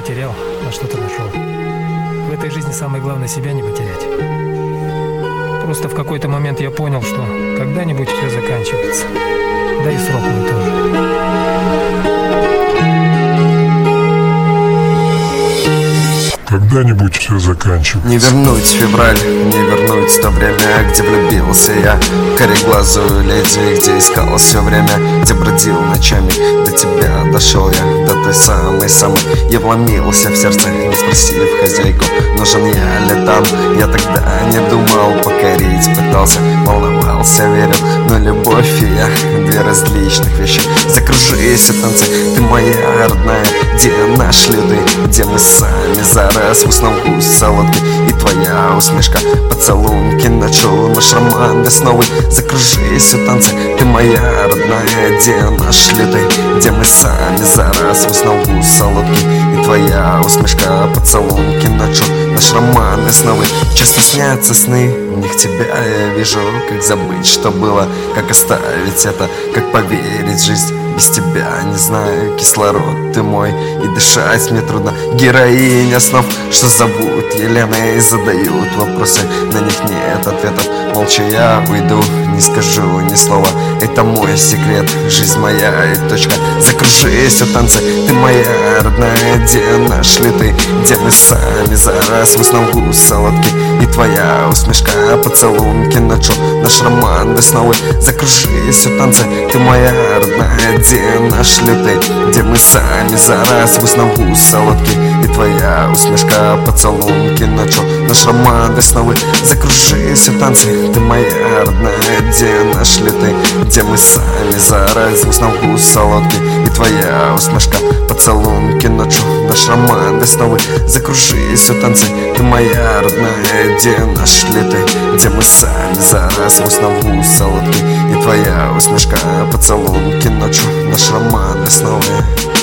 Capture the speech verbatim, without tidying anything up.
потерял, а что-то нашел. В этой жизни самое главное — себя не потерять. Просто в какой-то момент я понял, что когда-нибудь все заканчивается. Да и срок мой тоже. Когда-нибудь все заканчивается. Не вернуть февраль, не вернуть то время, где влюбился я в кореглазую леди, где искал все время, где бродил ночами. До тебя дошел я, до той самой-самой. Я вломился в сердце, не спросив хозяйку, нужен я ли там. Я тогда не думал, покорить пытался, волновался, верил, но любовь и я — две различных вещи. Закружись и танцы, ты моя родная, где наш лютый, где мы сами зараз в основном вкус солодкий. И твоя усмешка, поцелунки ночью, наш роман весновый. Закружись у танцы, ты моя родная, где наш лютый, где мы сами зараз в основном вкус солодкий. И твоя усмешка, поцелунки ночью, наш роман весновый. Часто снятся сны, в них тебя я вижу. Как забыть, что было, как оставить это, как поверить в жизнь без тебя, не знаю, кислород ты мой, и дышать мне трудно. Героиня снов, что зовут Еленой, и задают вопросы, на них нет ответов. Молча я уйду, не скажу ни слова, это мой секрет, жизнь моя и точка. Закружись у танцы, ты моя родная, где наш лютый, где мы сами зараз в основном солодкий. И твоя усмешка, поцелунки ночью, наш роман весновый. Закружись у танцы, ты моя родная, где наш лютый, где мы сами зараз в основном солодкий. И твоя усмешка, поцелунки ночью, наш роман весновый. Закружись у танцы, ты моя родная, где наш лютый, где мы сами зараз в основном солодкий. И твоя усмешка, поцелунки ночью, наш роман весновый. Закружись у танцы, ты моя родная, где наш лютый, где мы сами зараз в основном солодкий. И твоя усмешка, поцелунки ночью, наш роман весновый.